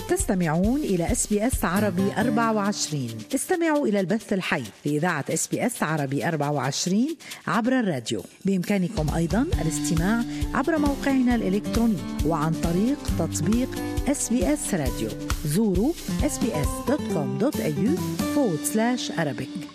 تستمعون إلى SBS عربي 24. استمعوا إلى البث الحي في إذاعة SBS عربي 24 عبر الراديو. بإمكانكم أيضا الاستماع عبر موقعنا الإلكتروني وعن طريق تطبيق SBS راديو. زوروا sbs.com.au/Arabic.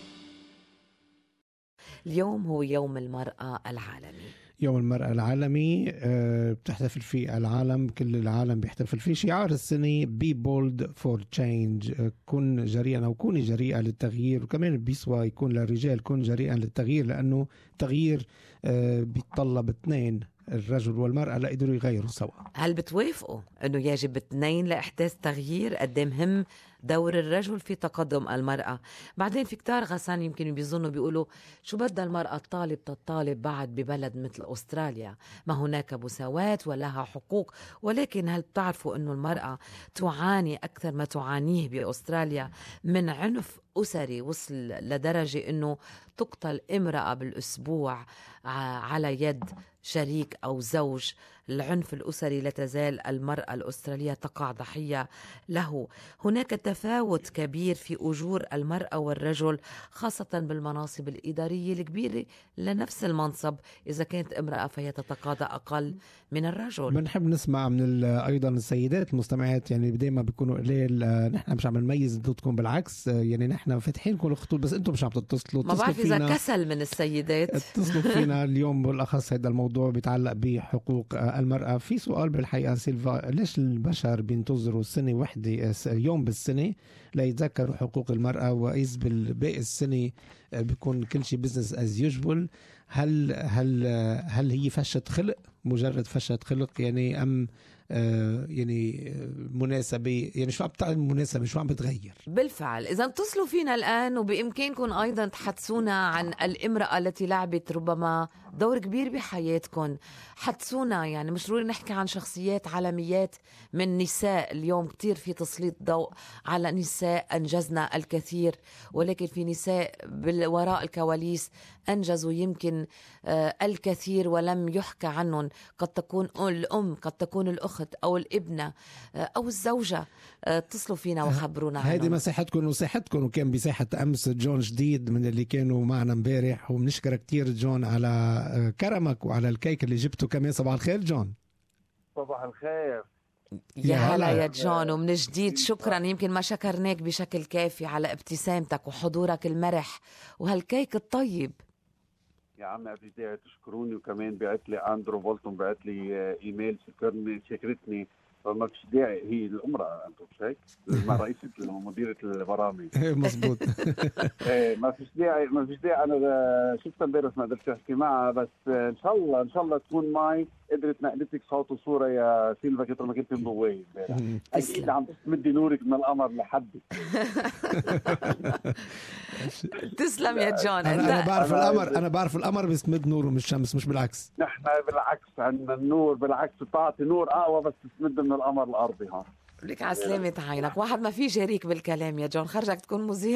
اليوم هو يوم المرأة العالمي. يوم المرأة العالمي بتحتفل فيه العالم، كل العالم بيحتفل فيه. شعار السنة Be bold for change، كن جريئا أو كوني جريئة للتغيير. وكمان بيسوى يكون للرجال كن جريئا للتغيير، لأنه تغيير بيتطلب اثنين، الرجل والمرأة، لا يقدروا يغيروا سوا. هل بتوافقوا أنه يجب اثنين لإحداث تغيير؟ قد مهم دور الرجل في تقدم المرأة؟ بعدين في كتار غسان يمكن بيظنوا بيقولوا شو بدها المرأة تطالب بعد ببلد مثل أستراليا؟ ما هناك مساواة ولها حقوق. ولكن هل بتعرفوا أنه المرأة تعاني أكثر ما تعانيه بأستراليا من عنف أسري وصل لدرجة أنه تقتل امرأة بالأسبوع على يد شريك أو زوج؟ العنف الأسري لا تزال المرأة الأسترالية تقع ضحية له. هناك تفاوت كبير في أجور المرأة والرجل، خاصة بالمناصب الإدارية الكبيرة لنفس المنصب. إذا كانت امرأة فهي تتقاضى أقل من الرجل. بنحب نسمع من أيضا السيدات المستمعات، يعني دايما بيكونوا قليل. نحن مش عم نميز ضدكم، بالعكس، يعني نحن فاتحين كل الخطوط، بس أنتم مش عم تتصلوا. ما بعرف إذا كسل من السيدات. اتصلوا فينا اليوم بالأخص. هذا الموضوع بيتعلق بحقوق المرأة. في سؤال بالحقيقة سيلفا، ليش البشر بينتظروا سنة واحدة، يوم بالسنة، ليتذكروا حقوق المرأة، وإذ بالباقي السنة بيكون كل شيء business as usual؟ هل هي فشة خلق، مجرد فشة خلق يعني، أم يعني مناسبة؟ يعني شو عم بتعمل مناسبة، شو عم بتغير؟ بالفعل إذا اتصلوا فينا الآن، وبإمكانكم أيضا تحدثونا عن الامرأة التي لعبت ربما دور كبير بحياتكم. حدثونا، يعني مش ضروري نحكي عن شخصيات عالميات من نساء. اليوم كتير في تسليط ضوء على نساء أنجزنا الكثير، ولكن في نساء وراء الكواليس أنجزوا يمكن الكثير ولم يحكى عنهم. قد تكون الأم، قد تكون الأخت أو الابنة أو الزوجة. اتصلوا فينا وخبرونا عنهم. هذه مساحتكم وساحتكم. وكان بساحة أمس جون جديد من اللي كانوا معنا امبارح، وبنشكر كتير جون على كرمك وعلى الكيك اللي جبته كمان. صباح الخير جون. صباح الخير يا هلا يا جون، ومن جديد شكرا. يمكن ما شكرناك بشكل كافي على ابتسامتك وحضورك المرح وهالكيك الطيب. يا عم، بدي تشكروني، وكمان بعت لي اندرو بولتون بعت لي ايميل شكرتني. فما فيش داعي، هي الامرأة انتم مش هيك؟ مع رئيسة مديرة البرامج. مزبوط. ما فيش داعي. انا شفتها امبارح ما قدرتش احكي معها، بس ان شاء الله تكون معي. قدرت نقلتك صوت وصورة يا سيلفا كتر ما كنت مضوي امبارح. اكيد عم تمدي نورك من القمر لحدك. تسلم يا جون. انا بعرف القمر بس مد نوره من الشمس، مش بالعكس. نحن بالعكس عندنا النور، بالعكس بتعطي نور اقوى بس تسمد من القمر الارضي. ها لك على سلامة عينك. واحد ما في جريك بالكلام يا جون، خرجك تكون مذيع.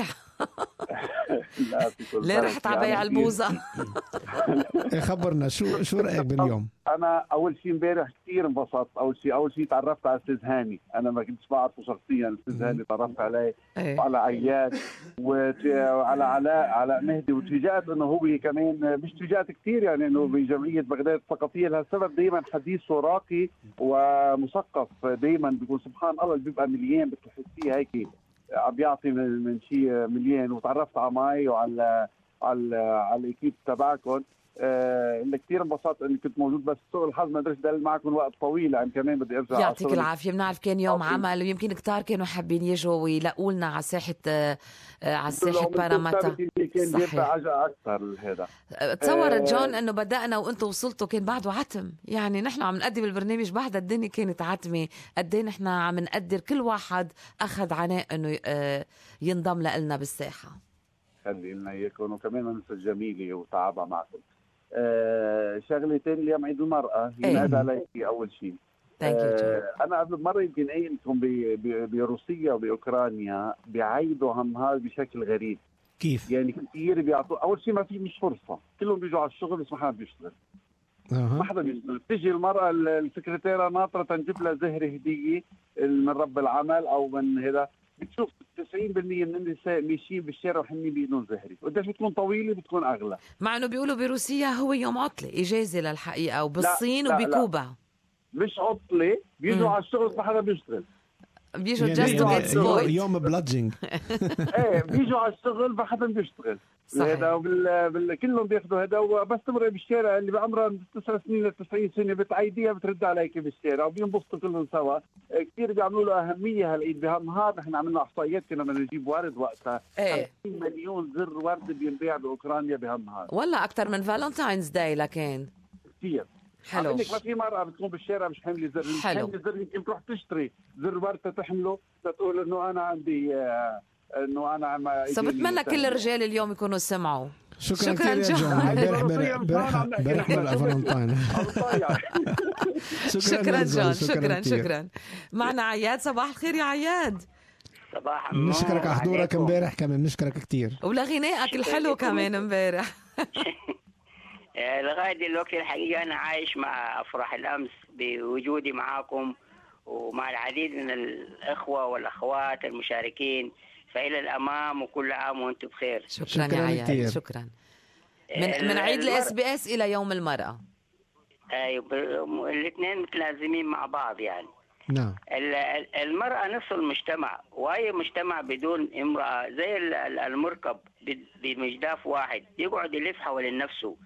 ليه رحت على بيع البوزة؟ خبرنا شو رأيك باليوم؟ انا اول شيء امبارح كثير انبسطت. اول شيء تعرفت على استاذ هاني. انا ما كنتش بعرفه شخصيا. استاذ هاني تعرفت عليه وعلى عياد وعلى علاء مهدي، وتفاجأت انه هو كمان، مش تفاجأت كثير يعني، انه بجمعية بغداد الثقافية. لهالسبب دائما حديثه راقي ومثقف. دائما بيقول سبحان الله اللي بيبقى مليان بتحسيه هيك عم بيعطي من شيء مليان. وتعرفت على ماي وعلى الاكيب تبعكم. اللي كثير انبسطت اني كنت موجود، بس سوء الحظ ما قدرتش ادل معكم وقت طويل، يعني كمان بدي ارجع. يعطيك العافيه. بنعرف كان يوم عمل، ويمكن كتار كانوا حابين يجوا ويلاقوا لنا على ساحه باراماتا. صحيح. اكثر هذا. تصور جون انه بدأنا وانتم وصلتوا كان بعده عتم. يعني نحن عم نقدم البرنامج بعد الدنيا كانت عتمه. قد ايه نحن عم نقدر كل واحد اخذ عناء انه ينضم لنا بالساحه. خلي لنا اياكم، وكمان ننسى جميله وتعبها معكم. شغلتين، اليوم عيد المرأة ينادى علي أول شيء. أنا قبل مرة يمكن قايلتهم بروسيا وبأوكرانيا بيعيدوا هالنهار بشكل غريب. كيف؟ يعني كثير بيعطوا. أول شيء ما في مش فرصة، كلهم بيجوا على الشغل بس ما حد بيشتغل. ما حدا بيشتغل. بتيجي المرأة السكرتيرة ناطرة تجيب لها زهرة هدية من رب العمل أو من هذا. بتشوف 90% من النساء ماشيين بالشارع وحنين بيدون زهري، وقديش بتكون طويلة بتكون أغلى. مع إنه بيقولوا بروسيا هو يوم عطلة إجازة للحقيقة، وبالصين وبكوبا مش عطلة، بيجوا على الشغل ما حدا بيشتغل، بيجوا just to get exploited. يوم بلادجينج. ايه بيجوا على الشغل ما حدا بيشتغل. هذا كلهم بياخذوا هذا. وبس تمرق بالشارع اللي بعمرها من 9 سنين ل 90 سنه بتعيديها بترد عليك بالشارع وبينبسطوا كلهم سوا. كثير بيعملوا له اهميه هالعيد. بهالنهار نحن عملنا احصائيات كنا بدنا نجيب ورد وقتها 50 مليون زر ورد بينباع باوكرانيا بهالنهار. والله اكثر من فالنتاينز داي. لكن كثير حلو. ما في مرأة بتكون بالشارع مش حامله زر. حامله زر يمكن تروح تشتري زر ورد تحمله تقول انه انا عندي انه انا بتمنى كل الرجال اليوم يكونوا سمعوا. شكرا كثير يا جون. امبارح فالنتاين. شكرا جون. شكرا. معنا عياد. صباح الخير يا عياد. صباح النور. نشكرك على حضورك امبارح كمان. نشكرك كثير ولغنائك الحلو كمان امبارح. لغاية دلوقتي الحقيقة أنا عايش مع أفراح الأمس بوجودي معاكم ومع العديد من الإخوة والأخوات المشاركين. فإلى الأمام وكل عام وأنتم بخير. شكرا يا عياد. شكرا. من عيد SBS إلى يوم المرأة. أيوة الاثنين متلازمين مع بعض يعني. نعم. المرأة نصف المجتمع، وأي مجتمع بدون امرأة زي المركب بمجداف واحد يقعد يلف حول نفسه،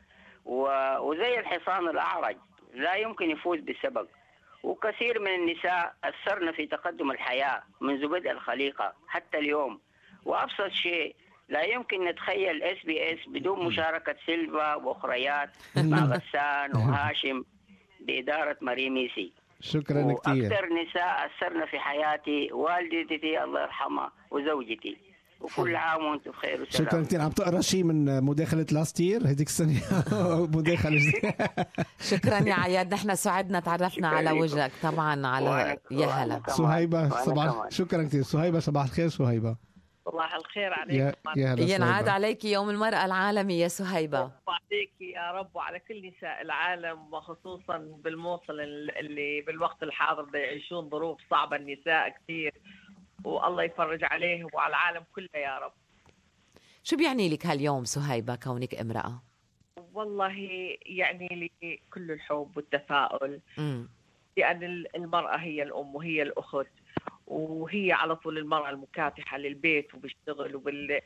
وزي الحصان الأعرج لا يمكن يفوز بالسبق. وكثير من النساء أثرن في تقدم الحياة منذ بدء الخليقة حتى اليوم. وأبسط شيء لا يمكن نتخيل SBS بدون مشاركة سيلفا وأخريات مع غسان وهاشم بإدارة مريميسي. شكرا كثير. وأكثر نساء أثرن في حياتي والدتي الله يرحمها وزوجتي. وكل عام وانتم بخير وسلام. شكرا كثير. عم تقرا شيء من مداخله لاستير هذيك السنه؟ مداخله شكرا يا عياد. نحن سعدنا تعرفنا على وجهك طبعا. على يا هلا صهيبه. صباح. شكرا كثير صهيبه. صباح الخير صهيبه. صباح الخير عليك. ينعاد عليك يوم المرأة العالمي يا صهيبة. عليك يا رب وعلى كل نساء العالم، وخصوصا بالموصل اللي بالوقت الحاضر يعيشون ظروف صعبة النساء كثير، والله يفرج عليهم وعلى العالم كله يا رب. شو بيعني لك هاليوم صهيبة كونك امرأة؟ والله يعني لي كل الحب والتفاؤل، لأن المرأة هي الأم وهي الأخت، وهي على طول المرأة المكافحة للبيت وبالشغل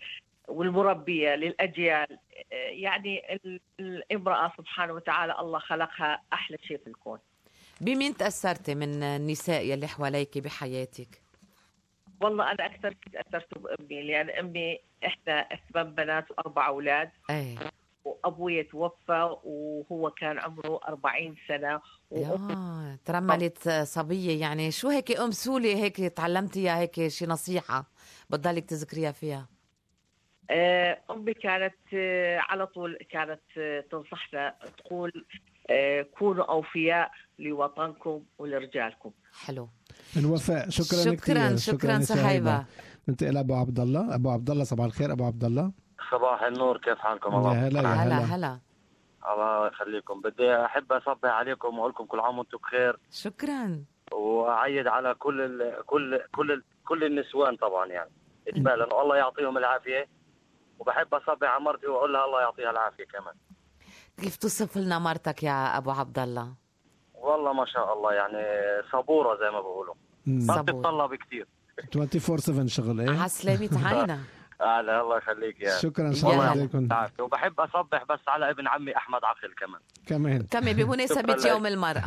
والمربية للأجيال. يعني الامرأة سبحانه وتعالى الله خلقها أحلى شيء في الكون. بمين تأثرتي من النساء يلي حواليك بحياتك؟ والله أنا أكثر تأثرت بأمي، لأن أمي إحنا 8 بنات و4 أولاد. وأبوي توفى وهو كان عمره 40 سنة. ترملت صبية. يعني شو هيك أم سولي هيك تعلمتيها هيك شي نصيحة بتضلك تذكريها فيها؟ أمي كانت على طول كانت تنصحنا تقول كونوا أوفياء لوطنكم ولرجالكم. حلو. الوفاء. شكرا صهيبة. ننتقل أبو عبد الله. أبو عبد الله صباح الخير. أبو عبد الله. صباح النور. كيف حالكم؟ الله هلا. الله يخليكم. بدي أحب أصبح عليكم وأقول لكم كل عام وأنتم بخير. شكرا. وأعيد على كل النسوان طبعا يعني إجمالا، والله يعطيهم العافية. وبحب أصبح على مرتي وأقول لها الله يعطيها العافية كمان. كيف تصف لنا مرتك يا أبو عبد الله؟ والله ما شاء الله يعني صبورة زي ما بقولوا. ما بتتطلب كتير. 24/7 شغل. ايه عسلامة عينة. لا الله يخليك يا شكرا. الله عليكم. وبحب أصبح بس على ابن عمي أحمد عقل كمان بمناسبة يوم المرأة.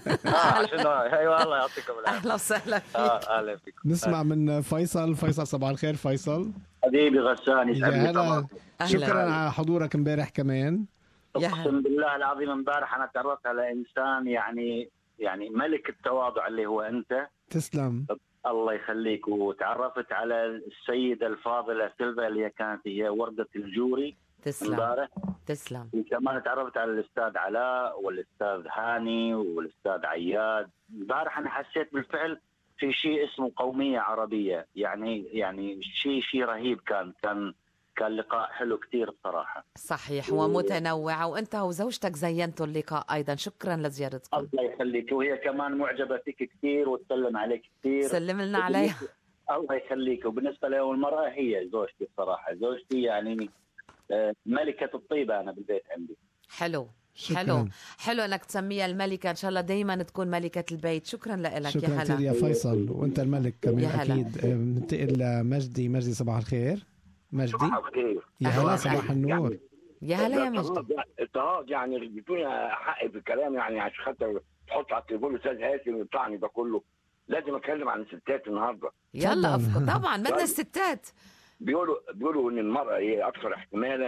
ايوه الله يعطيكم العافية. أهلا وسهلا فيك. أهلا فيك. نسمع من فيصل. صباح الخير فيصل. حبيبي غسان يسعدني. شكرا على حضورك امبارح كمان. اقسم بالله العظيم امبارح انا تعرفت على انسان يعني ملك التواضع اللي هو انت. تسلم. الله يخليك. وتعرفت على السيدة الفاضلة سيلفا اللي كانت هي وردة الجوري. تسلم. تسلم. وكمان تعرفت على الأستاذ علاء والأستاذ هاني والأستاذ عياد. امبارح أنا حسيت بالفعل في شيء اسمه قومية عربية. يعني شيء رهيب كان كان لقاء حلو كتير بصراحة. صحيح ومتنوع، وأنت وزوجتك زينتوا اللقاء أيضا. شكرا لزيارتكم. الله يخليك، وهي كمان معجبة فيك كتير وتسلم عليك كتير. سلم لنا عليها. الله يخليك. وبالنسبة له المرأة هي زوجتي بصراحة، زوجتي يعني ملكة الطيبة أنا بالبيت عندي. حلو. شكراً. حلو انك تسميها الملكه، ان شاء الله دايما تكون ملكه البيت. شكرا لك. شكرا يا هلا كثير يا فيصل، وانت الملك كمان. اكيد. ننتقل لمجدي صباح الخير. مجدي صباح الخير. يا هلا، صباح النور. يا هلا يا مجدي. اضطهاد يعني بدون حق في الكلام، يعني عشان خاطر تحط على التليفون الاستاذ هاشم ويطعني ده كله. لازم اتكلم عن الستات النهارده. يلا طبعا بدنا الستات. بيقولوا ان المراه هي اكثر احتمالا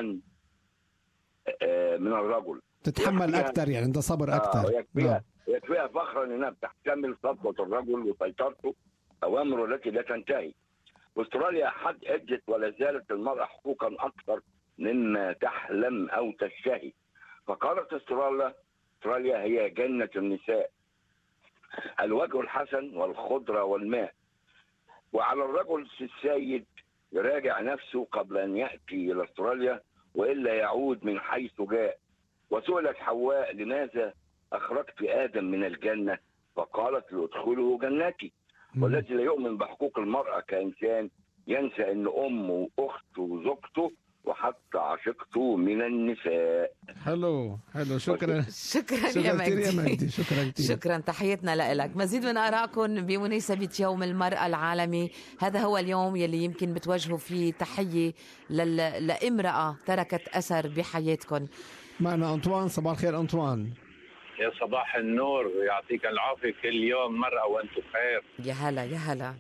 من الرجل، تتحمل اكثر، يعني انت صبر اكثر. يكفيها فخرا انها بتحتمل سطوه الرجل وسيطرته اوامره التي لا تنتهي. واستراليا ادت ولا زالت المراه حقوقا اكثر مما تحلم او تشتهي. فقالت استراليا هي جنه النساء، الوجه الحسن والخضره والماء. وعلى الرجل السيد يراجع نفسه قبل ان ياتي الى استراليا، والا يعود من حيث جاء. وسئلت حواء لماذا اخرجت ادم من الجنه؟ فقالت لادخلوا جنتي. والذي لا يؤمن بحقوق المراه كانسان ينسى ان امه واخته وزوجته وحتى عشيقته من النساء. حلو. شكرا يا مجدي. شكرا كثير. شكرا، تحياتنا لك. مزيد من آرائكم بمناسبة يوم المرأة العالمي. هذا هو اليوم يلي يمكن بتوجهوا فيه تحية لامرأة تركت أثر بحياتكم. معنا أنطوان. صباح الخير أنطوان. يا صباح النور، يعطيك العافية. كل يوم مرأة وأنتم بخير. يا هلا.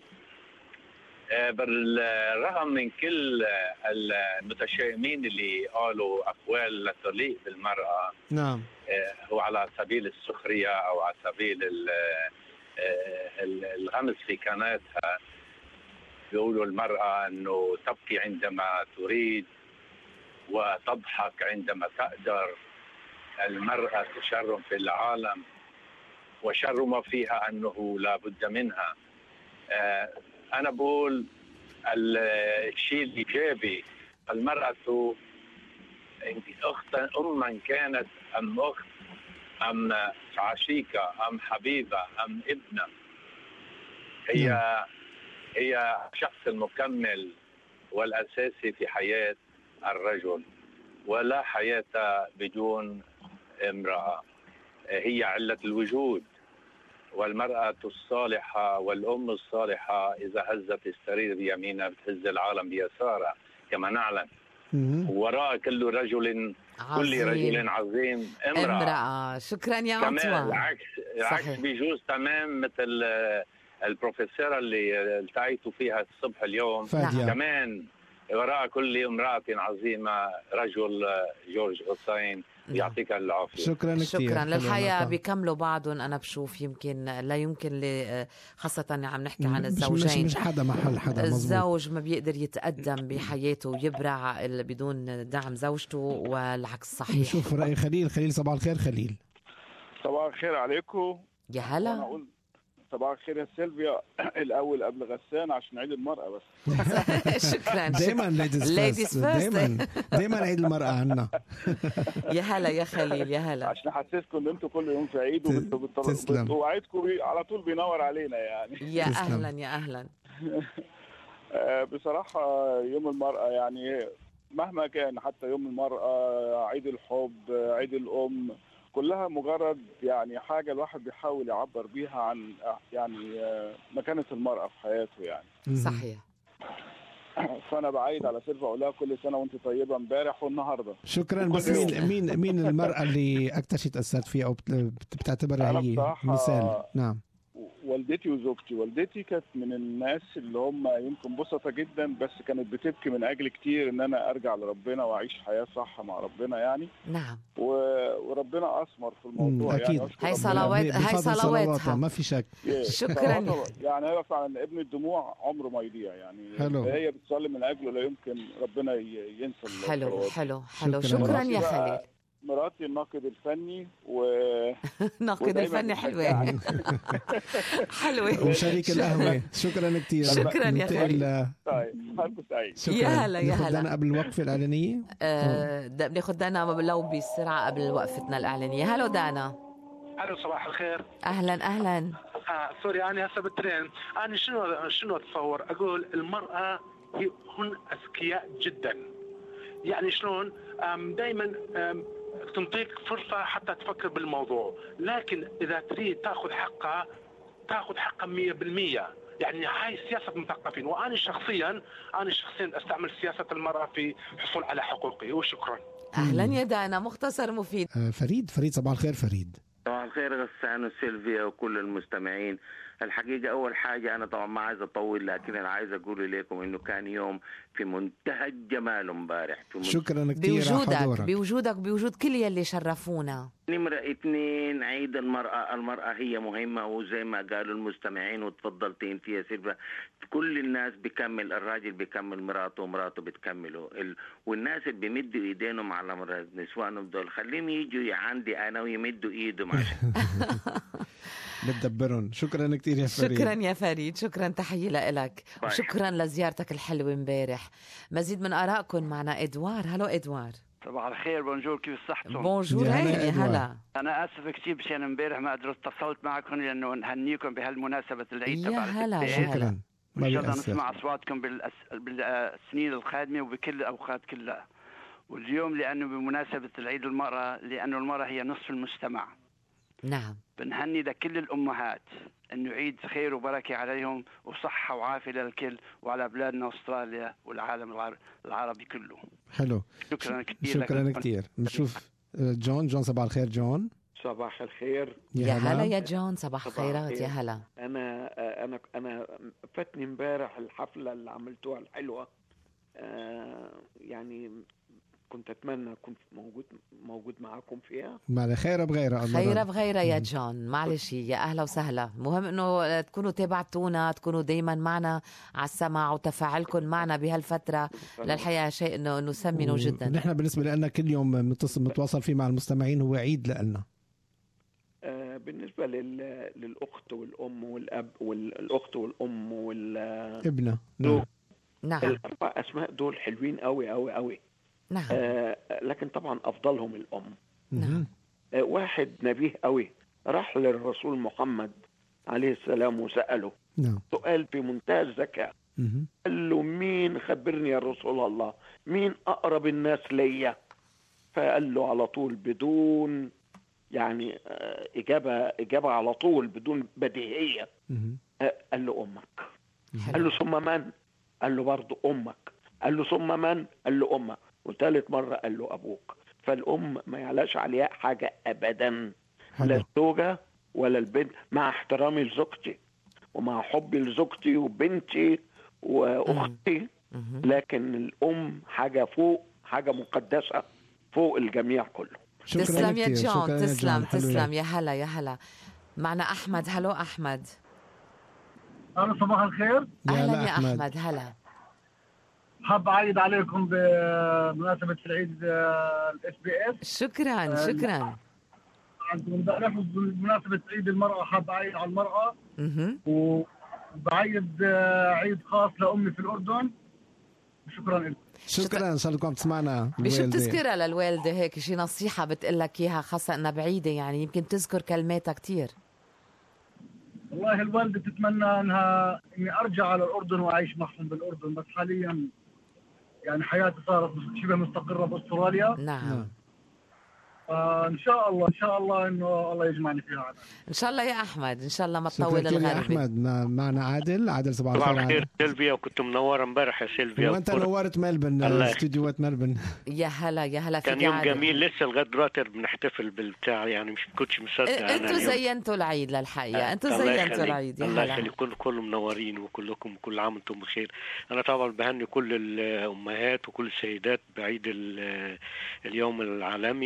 بالرغم من كل المتشائمين اللي قالوا أقوال لا تليق بالمرأة، نعم، هو على سبيل السخرية أو على سبيل الغمز في كناتها، بيقولوا المرأة أنه تبكي عندما تريد وتضحك عندما تقدر. المرأة تشرم في العالم، وشر ما فيها أنه لا بد منها. أنا بقول الشيء الإيجابي، المرأة أختا أما كانت أم أخت أم عشيقة أم حبيبة أم ابنة، هي الشخص المكمل والأساسي في حياة الرجل، ولا حياة بدون امرأة. هي علة الوجود. والمرأة الصالحة والأم الصالحة إذا هزت السرير بيمينها بتهز العالم بيسارها كما نعلم. وراء كل رجل عظيم امرأة. شكرا يا أنطوان. العكس بيجوز تمام، مثل البروفيسورة اللي التقيتوا فيها الصبح اليوم. كمان وراء كل امرأة عظيمة رجل. جورج حسين، يعطيك العافية. شكرا للحياة بيكملوا بعضهم. أنا بشوف يمكن لا يمكن خاصة عم نحكي عن الزوجين، مش حدا محل حدا. الزوج ما بيقدر يتقدم بحياته ويبرع بدون دعم زوجته، والعكس صحيح. نشوف رأي خليل. صباح الخير خليل. صباح الخير عليكم. يا هلا. صباح الخير يا سيلفيا. الأول قبل غسان عشان عيد المرأة بس. شكرا. دايما ليديز فيرست. دايما عيد المرأة عنا. يا هلا يا خليل. يا هلا. عشان احسسكم ان انتم كل يوم في عيد وعيدكم على طول بينور علينا يعني. يا اهلا. بصراحة يوم المرأة يعني مهما كان، حتى يوم المرأة، عيد الحب، عيد الأم، كلها مجرد يعني حاجة الواحد بيحاول يعبر بيها عن يعني مكانة المرأة في حياته يعني. صحيح. فأنا بعيد على سيلفا أقول لها كل سنة وأنت طيبة امبارح والنهاردة. شكرا. بس مين المرأة اللي أكثر شيء تأثرت فيها أو بتعتبرها هي مثال؟ نعم. والدتي وزوجتي. والدتي كانت من الناس اللي هم يمكن بسطة جدا، بس كانت بتبكي من أجل كتير إن أنا أرجع لربنا وأعيش حياة صح مع ربنا يعني. نعم. وربنا أثمر في الموضوع. أكيد. يعني هاي صلواتها ما في شك. شكرا. يعني هي فعلا ابن الدموع عمره ما يضيع يعني. هي بتصلي من أجله لا يمكن ربنا ينسى. حلو. شكرا يا خليل. مراتي الناقد الفني ناقد الفني حلوة. حلوة. وشريك القهوة. شكرا كتير. شكرا يا فريد. يا هلا يا هلا. دانا قبل الوقفة الإعلانية. بناخد دانا لو بسرعة قبل وقفتنا الإعلانية. هلو دانا. الو صباح الخير. اهلا اهلا. سوري انا هسه بالترين. انا شنو اتصور اقول المراه هن اذكياء جدا. يعني شلون دائما تنطيك فرصه حتى تفكر بالموضوع، لكن اذا تريد تاخذ حقها 100%. يعني هاي سياسه المثقفين. وانا شخصيا استعمل سياسه المراه في الحصول على حقوقي. وشكرا. اهلا يا دانا، مختصر مفيد. فريد صباح الخير. فريد صباح الخير غسان وسيلفيا وكل المستمعين. الحقيقة أول حاجة أنا طبعا ما عايز أطول، لكن أنا عايز أقول لكم إنه كان يوم في منتهى الجمال امبارح. شكرا كثير على حضورك. بوجود كل يلي شرفونا. نمرة 2 عيد المرأة هي مهمة، وزي ما قالوا المستمعين وتفضلتي انت يا سيلفا، كل الناس بيكمل، الراجل بيكمل مراته ومراته بتكمله، والناس اللي بيمدوا ايدينهم على نسوانهم دول خليهم يجوا عندي انا ويمدوا ايدهم عشان بتدبرهم. شكرا كثير يا فريد. شكرا يا فريد، شكرا، تحية لك وشكرا لزيارتك الحلوة امبارح. مزيد من آرائكم معنا إدوار. هلو إدوار. صباح الخير. بونجور، كيف صحتكم؟ بونجور. هلا. أنا آسف كثير بشان امبارح ما قدرت اتصلت معكم لأنه نهنيكم بهالمناسبة العيد تبع الإسبوع. شكرا. إن شاء الله نسمع أصواتكم بالسنين القادمة وبكل الأوقات كلها. واليوم لأنه بمناسبة العيد المرأة، لأنه المرأة هي نصف المجتمع. نعم. بنهني لكل الأمهات إنه عيد خير وبركة عليهم وصحة وعافية للكل وعلى بلادنا أستراليا والعالم العربي كله. حلو. شكرا كثير. شكرا كثير. نشوف جون. صباح الخير جون. صباح الخير. يا هلا يا جون. صباح الخيرات. يا هلا. أنا فاتني امبارح الحفلة اللي عملتوها الحلوة. يعني كنت أتمنى كنت موجود معاكم فيها. ما خير بغيرها. خير بغيرها يا جون. معلش، يا أهلا وسهلا. مهم إنه تكونوا تابعتونا، تكونوا دايما معنا على السمع وتفاعلكم معنا بهالفترة للحقيقة شيء إنه ثمنه جدا. نحن بالنسبة لنا كل يوم متواصل فيه مع المستمعين هو عيد لنا. بالنسبة للأخت والأم والأب والأخت والأم والابنة. نعم. الأربع أسماء دول حلوين قوي قوي قوي. نعم. لكن طبعا أفضلهم الأم. نعم. واحد نبيه قوي راح للرسول محمد عليه السلام وسأله سؤال في منتهى الذكاء. قال له مين، خبرني يا رسول الله، مين أقرب الناس ليا؟ فقال له على طول بدون يعني إجابة على طول بدون بديهية. قال له أمك. قال له ثم من؟ قال له برضه أمك. قال له ثم من؟ قال له أمك. وثالث مرة قال له أبوك. فالأم ما يعلاش عليها حاجة أبدا، لا الزوجة ولا البنت، مع احترامي لزوجتي ومع حبي لزوجتي وبنتي وأختي، لكن الأم حاجة فوق، حاجة مقدسة فوق الجميع كله. تسلم يا جون. تسلم. يا هلا يا هلا. معنا أحمد. هلو أحمد. صباح الخير. أهلا يا أحمد. هلا. حاب أعيد عليكم بمناسبة العيد SBS. شكرا. بمناسبة عيد المرأة حاب أعيد على المرأة. وبعيد عيد خاص لأمي في الأردن. شكرا لكم. شكرا. إن شاء الله تسمعنا. بشو بتذكرها للوالدة هيك شي نصيحة بتقلك إياها، خاصة أنها بعيدة يعني يمكن تذكر كلماتها كتير؟ والله الوالدة تتمنى إني أرجع على الأردن وأعيش معهم بالأردن، بس حاليا يعني حياتي صارت شبه مستقرة بأستراليا. نعم. إن شاء الله إنه الله يجمعني فيها. إن شاء الله يا أحمد. إن شاء الله ما تطول الغربة. يا أحمد. معنا عادل. صباح الخير سيلفيا. وكنت منورة امبارح يا سيلفيا. وأنت نورت ملبن، استديوهات ملبن. يا هلا. كان يوم جميل. لسه لغاية دلوقتي بنحتفل بالبتاع، يعني مش كنتش مصدق. أنتوا زينتوا العيد للحقيقة. أنتوا زينتوا العيد. الله يخليكم. كلكم منورين وكلكم كل عام وانتم بخير. أنا طبعا بهني كل الأمهات وكل السيدات بعيد اليوم العالمي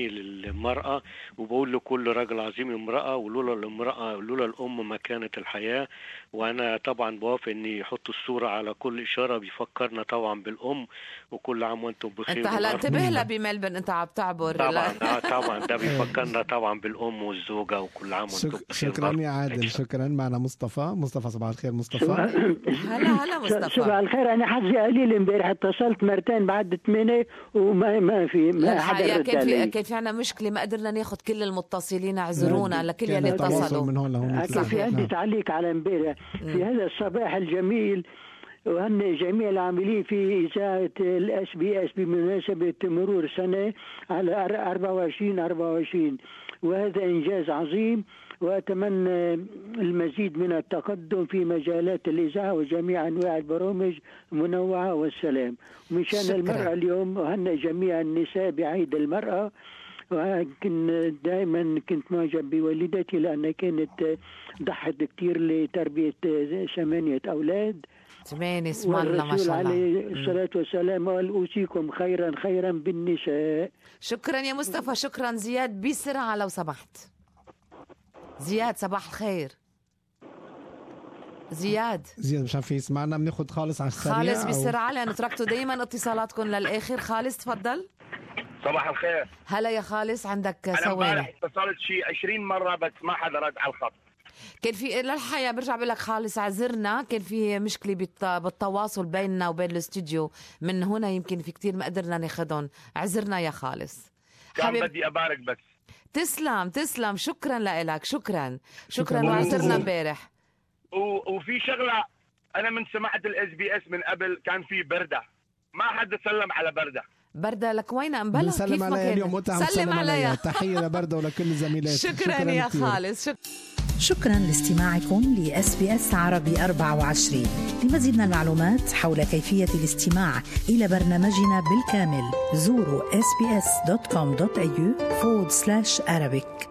المرأة، وبقول لكل رجل عظيم امرأة، ولولا الامرأة لولا الأم ما كانت الحياة. وأنا طبعا بوافق إن يحطوا الصورة على كل إشارة بيفكرنا طبعا بالأم، وكل عام وأنتم بخير. أنت هلا انتبه لها بملبن، أنت عم تعبر طبعا ده بيفكرنا طبعا بالأم والزوجة، وكل عام وأنتم بخير. شكرا يا عادل، شكرا. معنا مصطفى. صباح الخير مصطفى. هلا مصطفى. صباح الخير. أنا حظي قليل امبارح، اتصلت مرتين بعد 8 وما حدا رد علي. كان في عنا مشكلة، ما قدرنا ناخذ كل المتصلين، اعذرونا لكل اللي اتصلوا. كان في عندي تعليق على امبارح في هذا الصباح الجميل، وهن جميع العاملين في إذاعة SBS بمناسبة مرور سنة على 24 وهذا إنجاز عظيم، وأتمنى المزيد من التقدم في مجالات الإذاعة وجميع أنواع البرامج المنوعة والسلام. ومشان المرأة اليوم وهن جميع النساء بعيد المرأة، ولكن دائما كنت معجب بوالدتي لأنها كانت ضحت كتير لتربية 8 أولاد. 8 اسم الله ما شاء الله عليه الصلاة والسلام قال أوصيكم خيرا بالنساء. شكرا يا مصطفى. شكرا. زياد بسرعة لو سمحت. زياد صباح الخير. زياد مش عارف يسمعنا، بناخد خالص على السريع. خالص بسرعة لأنه تركتوا دايما اتصالاتكم للآخر. خالص تفضل. صباح الخير. هلا يا خالص، عندك ثواني. أنا اتصلت شيء 20 مرة بس ما حدا رد على الخط. كان في للحقيقة برجع بقول لك خالص عذرنا، كان في مشكلة بالتواصل بيننا وبين الاستوديو، من هنا يمكن في كتير ما قدرنا ناخدهم، عذرنا يا خالص. كان بدي أبارك بس. تسلم. شكرا لك. شكرا وعذرنا امبارح. وفي شغلة، أنا من سمعت SBS من قبل كان في بردة، ما حد سلم على بردة لك. وين أنبلا؟ سلم عليها اليوم. سلم عليها. تحية لبردة ولكل الزميلات. شكرا يا خالص. شكرا لاستماعكم لSBS عربي 24. لمزيد من المعلومات حول كيفية الاستماع إلى برنامجنا بالكامل زوروا sbs.com.au/Arabic.